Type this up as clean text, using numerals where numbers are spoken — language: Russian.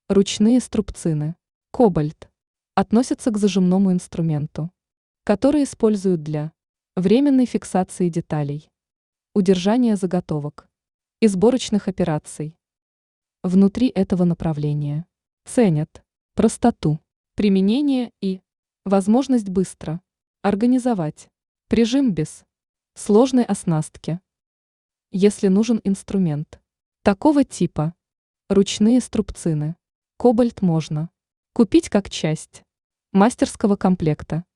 Ручные струбцины. Кобальт. Относятся к зажимному инструменту, который используют для временной фиксации деталей, удержания заготовок и сборочных операций. Внутри этого направления ценят простоту применения и возможность быстро организовать прижим без сложной оснастки. Если нужен инструмент такого типа, ручные струбцины, Кобальт можно купить как часть мастерского комплекта.